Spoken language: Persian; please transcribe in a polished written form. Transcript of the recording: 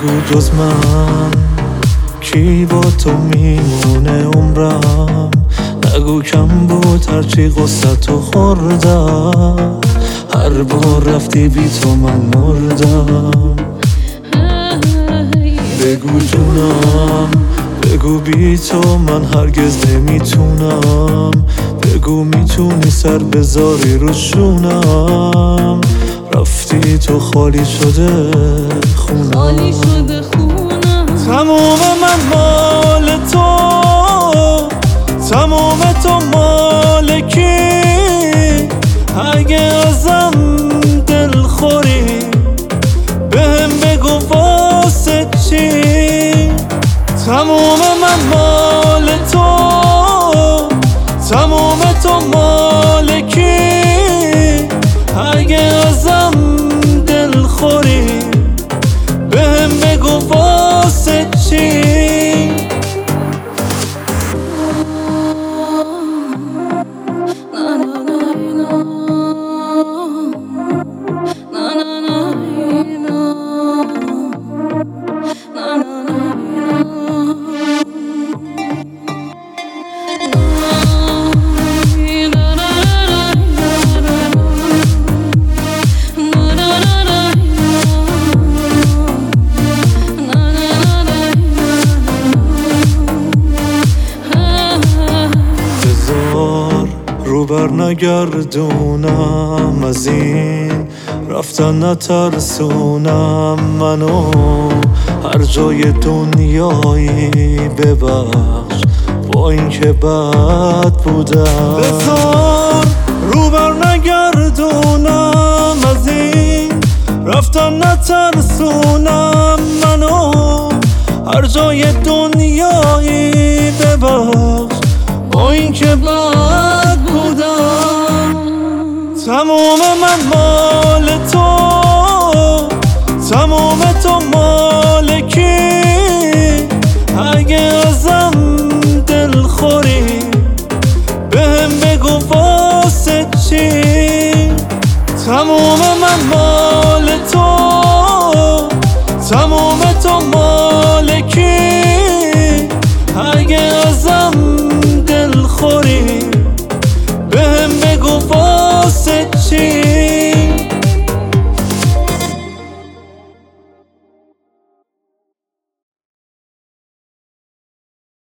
بگو جز من کی با تو میمونه عمرم، نگو کم بود هرچی قصتو خوردم، هر بار رفتی بی تو من مردم. بگو جونم، بگو بی تو من هرگز نمیتونم، بگو میتونی سر بذاری رو شونم، رفتی تو خالی شده خونم، تموم من مال تو، تموم تو مال کی، اگه ازم دل خوری بهم بگو واسه چی، تموم من مال تو، تموم تو مال کی، اگه ازم دل خوری بهم بگو واسه چی. رو بر نگردونم از این رفتن، نترسونم منو هر جای دنیایی، ببخش با این که بد بودم. بذار رو بر نگردونم از این رفتن، نترسونم منو هر جای دنیایی، ببخش با این که بد بودم. تموم من